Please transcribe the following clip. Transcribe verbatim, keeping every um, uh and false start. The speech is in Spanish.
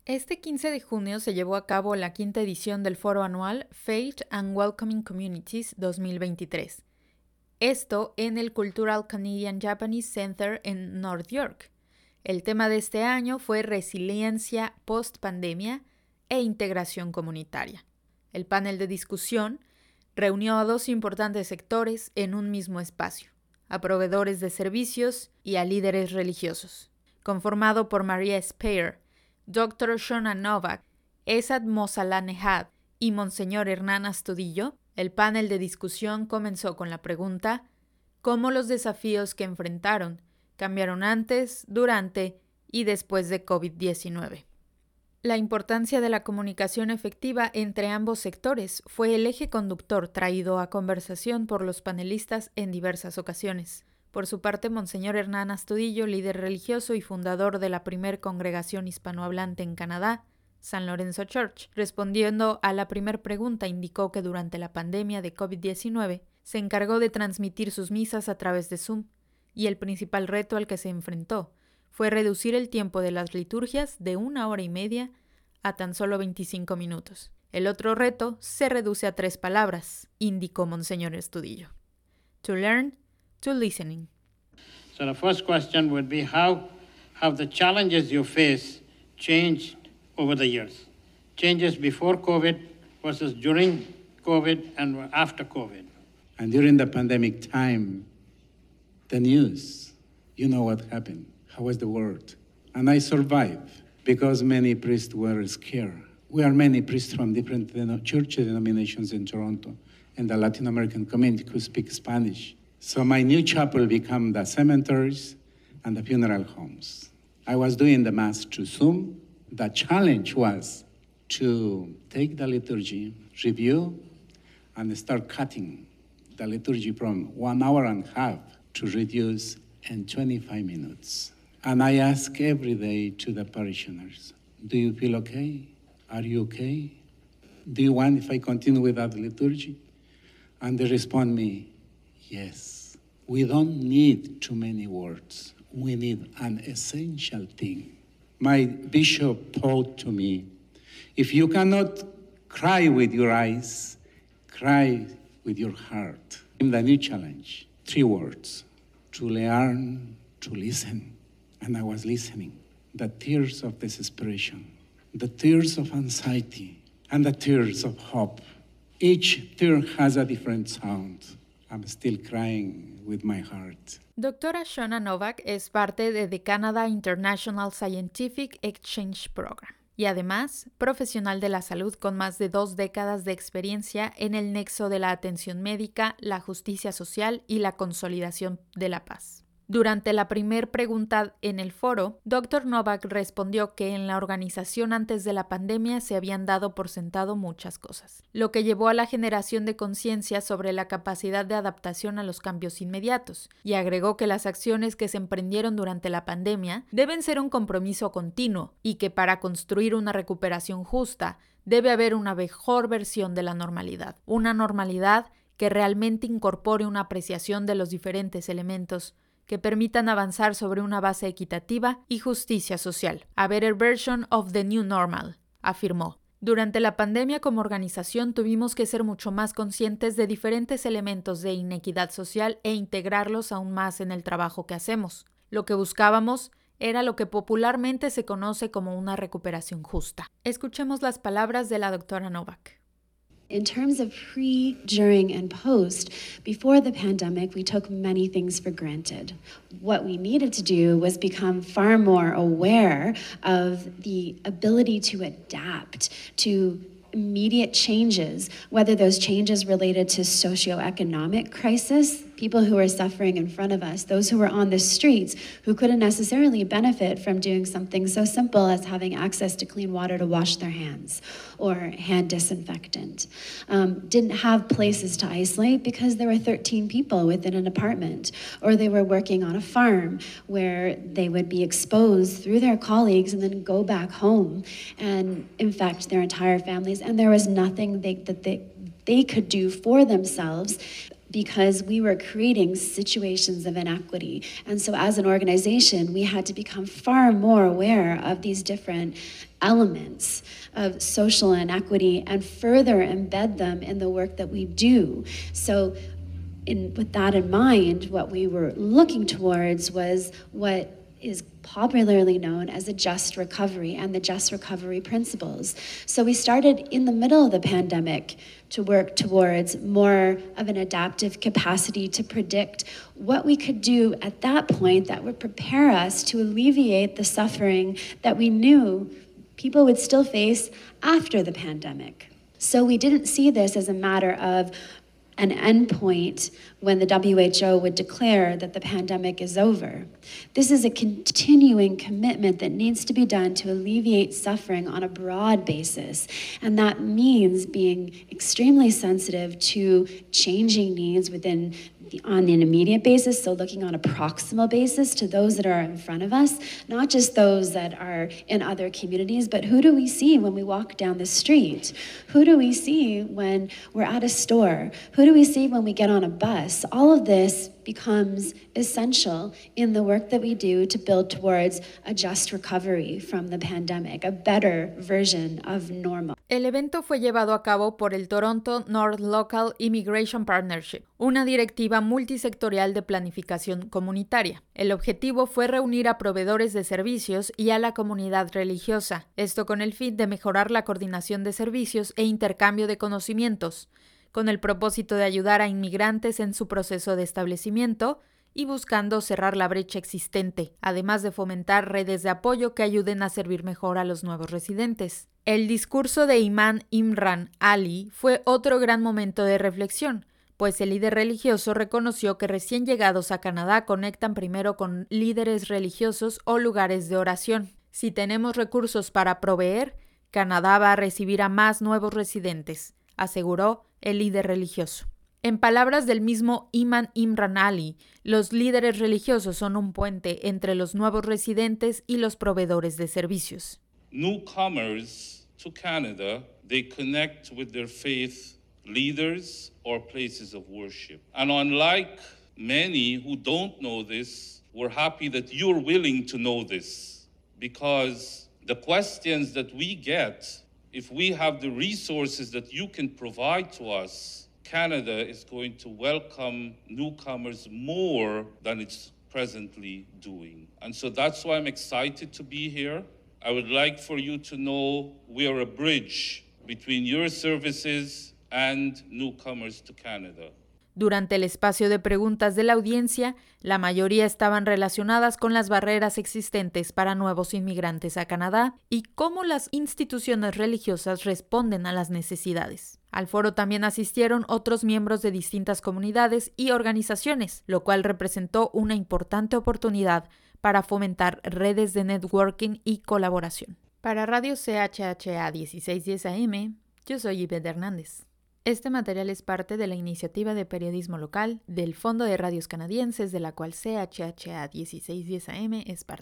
Este quince de junio se llevó a cabo la quinta edición del foro anual Faith and Welcoming Communities dos mil veintitrés. Esto en el Cultural Canadian Japanese Center en North York. El tema de este año fue resiliencia post-pandemia e integración comunitaria. El panel de discusión reunió a dos importantes sectores en un mismo espacio, a proveedores de servicios y a líderes religiosos. Conformado por Maria Spear, doctor Shona Novak, Esad Mosalanehad y Monseñor Hernán Astudillo, el panel de discusión comenzó con la pregunta: ¿cómo los desafíos que enfrentaron cambiaron antes, durante y después de COVID diecinueve? La importancia de la comunicación efectiva entre ambos sectores fue el eje conductor traído a conversación por los panelistas en diversas ocasiones. Por su parte, Monseñor Hernán Astudillo, líder religioso y fundador de la primer congregación hispanohablante en Canadá, San Lorenzo Church, respondiendo a la primer pregunta, indicó que durante la pandemia de COVID diecinueve se encargó de transmitir sus misas a través de Zoom, y el principal reto al que se enfrentó fue reducir el tiempo de las liturgias de una hora y media a tan solo veinticinco minutos. El otro reto se reduce a tres palabras, indicó Monseñor Astudillo: to learn, to listening. So the first question would be, how have the challenges you face changed over the years? Changes before COVID versus during COVID and after COVID. And during the pandemic time, the news, you know what happened. How was the world? And I survived because many priests were scared. We are many priests from different church denominations in Toronto and the Latin American community who speak Spanish. So my new chapel became the cemeteries and the funeral homes. I was doing the mass through Zoom. The challenge was to take the liturgy, review, and start cutting the liturgy from one hour and a half to reduce in twenty-five minutes. And I ask every day to the parishioners, do you feel okay? Are you okay? Do you want if I continue with that liturgy? And they respond me, yes. We don't need too many words. We need an essential thing. My bishop taught to me, if you cannot cry with your eyes, cry with your heart. The new challenge, three words: to learn, to listen. And I was listening. The tears of desperation, the tears of anxiety, and the tears of hope. Each tear has a different sound. I'm still crying with my heart. Doctora Shona Novak es parte de The Canada International Scientific Exchange Program y además profesional de la salud con más de dos décadas de experiencia en el nexo de la atención médica, la justicia social y la consolidación de la paz. Durante la primer pregunta en el foro, doctor Novak respondió que en la organización antes de la pandemia se habían dado por sentado muchas cosas, lo que llevó a la generación de conciencia sobre la capacidad de adaptación a los cambios inmediatos, y agregó que las acciones que se emprendieron durante la pandemia deben ser un compromiso continuo y que para construir una recuperación justa debe haber una mejor versión de la normalidad, una normalidad que realmente incorpore una apreciación de los diferentes elementos que permitan avanzar sobre una base equitativa y justicia social. A better version of the new normal, afirmó. Durante la pandemia como organización tuvimos que ser mucho más conscientes de diferentes elementos de inequidad social e integrarlos aún más en el trabajo que hacemos. Lo que buscábamos era lo que popularmente se conoce como una recuperación justa. Escuchemos las palabras de la doctora Novak. In terms of pre, during, and post, before the pandemic, we took many things for granted. What we needed to do was become far more aware of the ability to adapt to immediate changes, whether those changes related to socioeconomic crisis, people who are suffering in front of us, those who were on the streets, who couldn't necessarily benefit from doing something so simple as having access to clean water to wash their hands or hand disinfectant, um, didn't have places to isolate because there were thirteen people within an apartment, or they were working on a farm where they would be exposed through their colleagues and then go back home and infect their entire families, and there was nothing they, that they, they could do for themselves because we were creating situations of inequity. And so as an organization, we had to become far more aware of these different elements of social inequity and further embed them in the work that we do. So in, with that in mind, what we were looking towards was what is popularly known as a just recovery and the just recovery principles. So we started in the middle of the pandemic to work towards more of an adaptive capacity to predict what we could do at that point that would prepare us to alleviate the suffering that we knew people would still face after the pandemic. So we didn't see this as a matter of an endpoint when the W H O would declare that the pandemic is over. This is a continuing commitment that needs to be done to alleviate suffering on a broad basis. And that means being extremely sensitive to changing needs within the, on an immediate basis, so looking on a proximal basis to those that are in front of us, not just those that are in other communities, but who do we see when we walk down the street? Who do we see when we're at a store? Who do we see when we get on a bus? All of this becomes essential in the work that we do to build towards a just recovery from the pandemic, a better version of normal. El evento fue llevado a cabo por el Toronto North Local Immigration Partnership, una directiva multisectorial de planificación comunitaria. El objetivo fue reunir a proveedores de servicios y a la comunidad religiosa, esto con el fin de mejorar la coordinación de servicios e intercambio de conocimientos, con el propósito de ayudar a inmigrantes en su proceso de establecimiento y buscando cerrar la brecha existente, además de fomentar redes de apoyo que ayuden a servir mejor a los nuevos residentes. El discurso de Imán Imran Ali fue otro gran momento de reflexión, pues el líder religioso reconoció que recién llegados a Canadá conectan primero con líderes religiosos o lugares de oración. Si tenemos recursos para proveer, Canadá va a recibir a más nuevos residentes, aseguró el líder religioso. En palabras del mismo Imán Imran Ali, los líderes religiosos son un puente entre los nuevos residentes y los proveedores de servicios. Newcomers to Canada, they connect with their faith leaders or places of worship. And unlike many who don't know this, we're happy that you're willing to know this, because the questions that we get, if we have the resources that you can provide to us, Canada is going to welcome newcomers more than it's presently doing. And so that's why I'm excited to be here. I would like for you to know we are a bridge between your services and newcomers to Canada. Durante el espacio de preguntas de la audiencia, la mayoría estaban relacionadas con las barreras existentes para nuevos inmigrantes a Canadá y cómo las instituciones religiosas responden a las necesidades. Al foro también asistieron otros miembros de distintas comunidades y organizaciones, lo cual representó una importante oportunidad para fomentar redes de networking y colaboración. Para Radio C H H A dieciséis diez A M, yo soy Ivette Hernández. Este material es parte de la iniciativa de periodismo local del Fondo de Radios Canadienses, de la cual C H H A dieciséis diez A M es parte.